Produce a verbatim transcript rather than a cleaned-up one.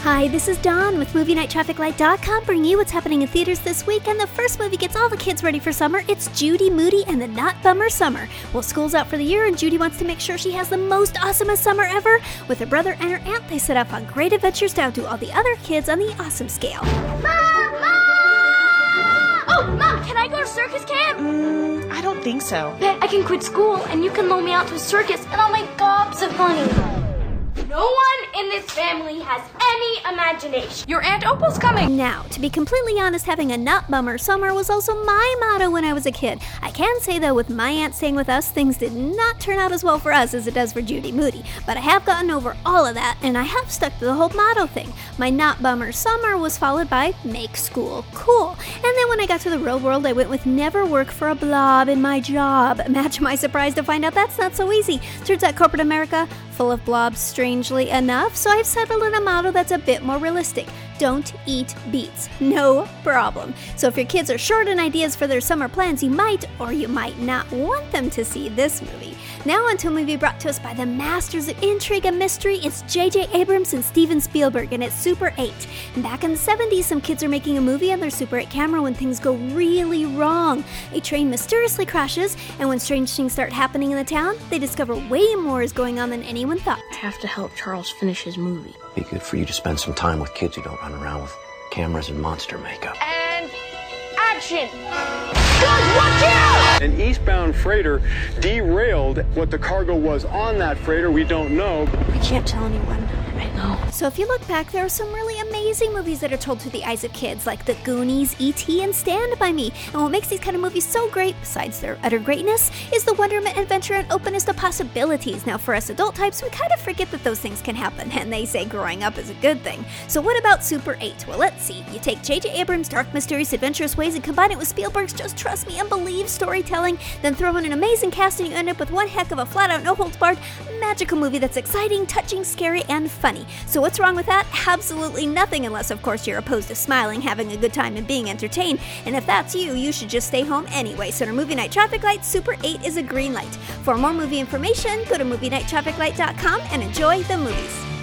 Hi, this is Dawn with Movie Night Traffic Light dot com bringing you what's happening in theaters this week, and the first movie gets all the kids ready for summer. It's Judy Moody and the Not Bummer Summer. Well, school's out for the year and Judy wants to make sure she has the most awesomest summer ever. With her brother and her aunt, they set off on great adventures to outdo all the other kids on the awesome scale. Mom! Mom! Oh, Mom, can I go to circus camp? Mm, I don't think so. Bet I can quit school and you can loan me out to a circus and I'll make gobs of money. No one in this family has any imagination. Your Aunt Opal's coming. Now, to be completely honest, having a not bummer summer was also my motto when I was a kid. I can say, though, with my aunt staying with us, things did not turn out as well for us as it does for Judy Moody. But I have gotten over all of that, and I have stuck to the whole motto thing. My not bummer summer was followed by make school cool. And then when I got to the real world, I went with never work for a blob in my job. Imagine my surprise to find out that's not so easy. Turns out corporate America, full of blobs, strangely enough, so I've settled on a motto that's a bit more realistic. Don't eat beets. No problem. So if your kids are short on ideas for their summer plans, you might or you might not want them to see this movie. Now onto a movie brought to us by the masters of intrigue and mystery. It's J J Abrams and Steven Spielberg, and it's Super eight. Back in the seventies, some kids are making a movie on their Super eight camera when things go really wrong. A train mysteriously crashes, and when strange things start happening in the town, they discover way more is going on than anyone thought. I have to help Charles finish his movie. Be good for you to spend some time with kids who don't run around with cameras and monster makeup. And action! Guys, watch out! An eastbound freighter derailed. What the cargo was on that freighter, we don't know. I can't tell anyone. I know. So if you look back, there are some really amazing movies that are told through the eyes of kids, like The Goonies, E T, and Stand By Me. And what makes these kind of movies so great, besides their utter greatness, is the wonderment, adventure, and openness to possibilities. Now, for us adult types, we kind of forget that those things can happen, and they say growing up is a good thing. So what about Super eight? Well, let's see. You take J J Abrams' dark, mysterious, adventurous ways and combine it with Spielberg's just trust me and believe storytelling, then throw in an amazing cast and you end up with one heck of a flat-out, no-holds-barred, magical movie that's exciting, touching, scary, and funny. So what's wrong with that? Absolutely nothing, unless of course you're opposed to smiling, having a good time, and being entertained. And if that's you, you should just stay home anyway. So in our Movie Night Traffic Light, Super eight is a green light. For more movie information, go to Movie Night Traffic Light dot com and enjoy the movies.